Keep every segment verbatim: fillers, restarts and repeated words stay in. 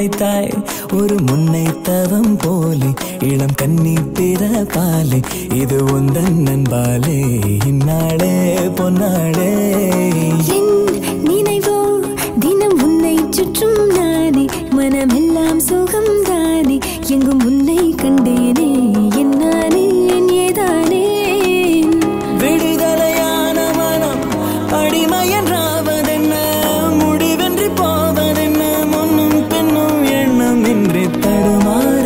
கிடைத்தாய் ஒரு முன்னை தவம் போலே இளம் கன்னி பிற பாலே இது உந்தன் நண்பாலே இந்நாளே பொன்னாளே நினைவோ தினம் உன்னை சுற்றும் நானே மனமெல்லாம் சுகம் தானே எங்கும் உன்னை கண்டேனே என்னானே ஏதானே விடுதலையான மனம் அடிமை என்றாவதென்ன முடிவென்று போவதென்ன முன்னும் பின்னும் எண்ணம் இன்றி தடுமாற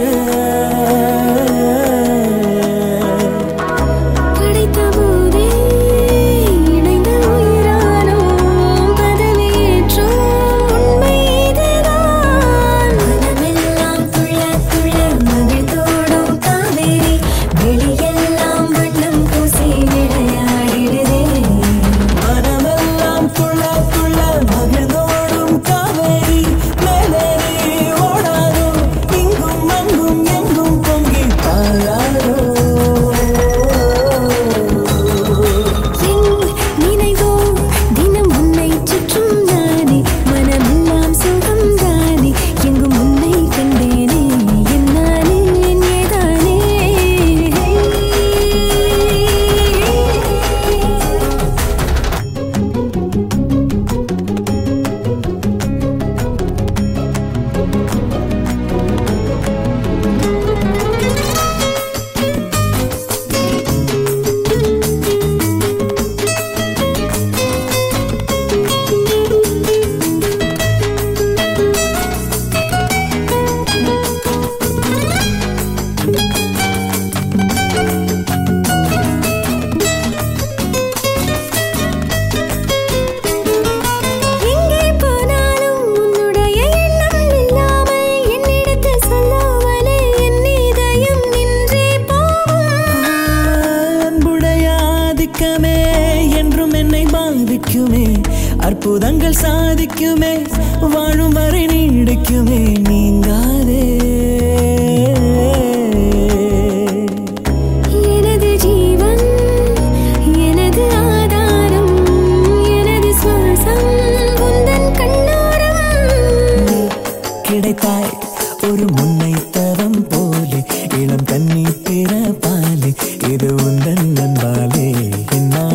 படைத்த போதே இணைந்த உயிரானோம் பதவியேற்றோம் உண்மை இதுதான் மனமெல்லாம் துள்ள துள்ள மகிழ்ந்தோடும் காவேரி வெளியெல்லாம் வண்ணம் பூசி விளையாடிடுதே மனமெல்லாம் துள்ள துள்ள மகிழ்ந்தோடும் காவேரி மேலேறி ஓடாதோ இங்கும் அங்கும் எங்கும் பொங்கி பாயாதோ நினைவோ தினம் உன்னை சுற்றும் நானே மனமெல்லாம் சுகம் தானே எங்கும் உன்னை கண்டேனே என்னானே ஏதானே எங்கே போனாலும் உன்னுடைய எண்ணம் இல்லாமல் என்னிடத்தில் சொல்லாமலே என் இதயம் நின்றே போகும் அன்புடைய ஆதிக்கமே என்றும் என்னை பாதிக்குமே அற்புதங்கள் சாதிக்குமே வாழும் வரை நீடிக்குமே நீங்காதே எனது ஜீவன் எனது ஆதாரம் எனது சுவாசம் உந்தன் கண்ணோரம் கிடைத்தாய் ஒரு முன்னை தவம் போலே இளம் கன்னி பிற பாலே இது உந்தன் நண்பாலே என்ன